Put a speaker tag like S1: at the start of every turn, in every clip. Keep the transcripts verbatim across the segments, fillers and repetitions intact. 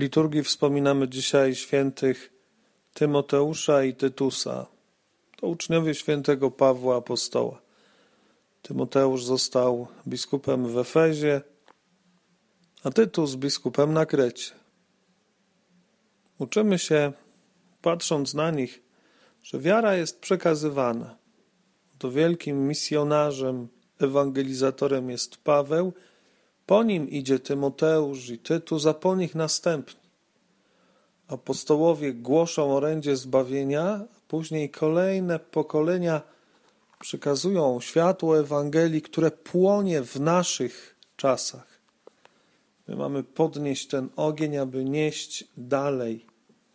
S1: liturgii wspominamy dzisiaj świętych Tymoteusza i Tytusa. To uczniowie świętego Pawła Apostoła. Tymoteusz został biskupem w Efezie, a Tytus biskupem na Krecie. Uczymy się, patrząc na nich, że wiara jest przekazywana. To wielkim misjonarzem, ewangelizatorem jest Paweł, po nim idzie Tymoteusz i Tytus, a po nich następni. Apostołowie głoszą orędzie zbawienia, a później kolejne pokolenia przekazują światło Ewangelii, które płonie w naszych czasach. My mamy podnieść ten ogień, aby nieść dalej.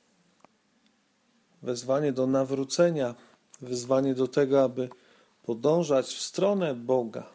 S1: Wezwanie do nawrócenia, wezwanie do tego, aby podążać w stronę Boga.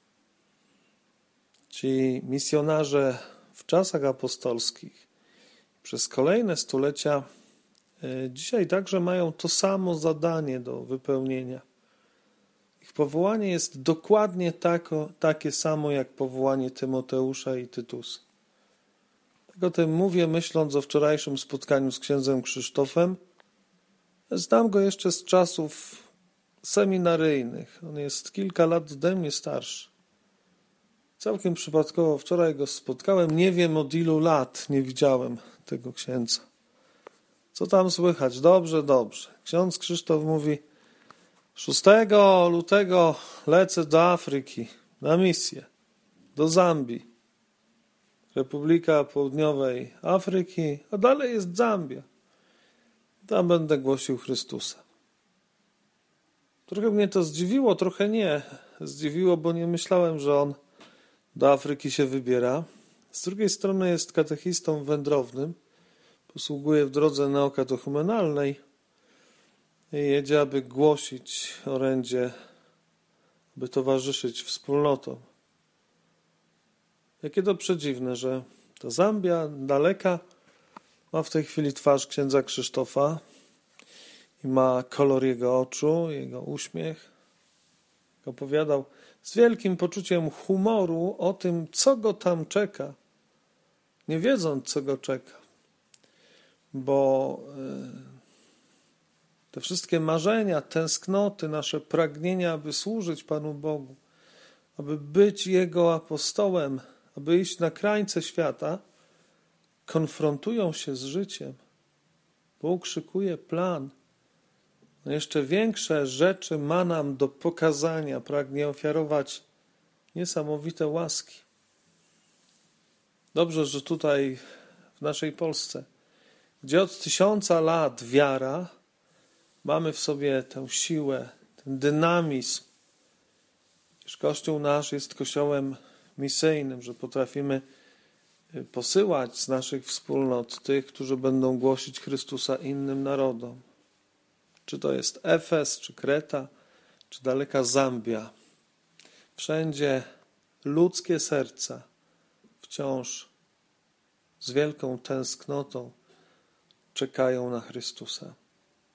S1: Ci misjonarze w czasach apostolskich przez kolejne stulecia dzisiaj także mają to samo zadanie do wypełnienia. Ich powołanie jest dokładnie tako, takie samo jak powołanie Tymoteusza i Tytusa. Tak o tym mówię, myśląc o wczorajszym spotkaniu z księdzem Krzysztofem. Znam go jeszcze z czasów seminaryjnych. On jest kilka lat ode mnie starszy. Całkiem przypadkowo wczoraj go spotkałem. Nie wiem od ilu lat nie widziałem tego księdza. Co tam słychać? Dobrze, dobrze. Ksiądz Krzysztof mówi: szóstego lutego lecę do Afryki na misję, do Zambii. Republika Południowej Afryki, a dalej jest Zambia. Tam będę głosił Chrystusa. Trochę mnie to zdziwiło, trochę nie. Zdziwiło, bo nie myślałem, że on do Afryki się wybiera. Z drugiej strony jest katechistą wędrownym. Posługuje w drodze neokatechumenalnej i jedzie, aby głosić orędzie, aby towarzyszyć wspólnotom. Jakie to przedziwne, że ta Zambia daleka ma w tej chwili twarz księdza Krzysztofa i ma kolor jego oczu, jego uśmiech. Opowiadał z wielkim poczuciem humoru o tym, co go tam czeka, nie wiedząc, co go czeka. Bo te wszystkie marzenia, tęsknoty, nasze pragnienia, aby służyć Panu Bogu, aby być Jego apostołem, aby iść na krańce świata, konfrontują się z życiem. Bóg szykuje plan. No jeszcze większe rzeczy ma nam do pokazania. Pragnie ofiarować niesamowite łaski. Dobrze, że tutaj w naszej Polsce, gdzie od tysiąca lat wiara, mamy w sobie tę siłę, ten dynamizm. Iż Kościół nasz jest kościołem misyjnym, że potrafimy posyłać z naszych wspólnot tych, którzy będą głosić Chrystusa innym narodom. Czy to jest Efes, czy Kreta, czy daleka Zambia. Wszędzie ludzkie serca wciąż z wielką tęsknotą czekają na Chrystusa.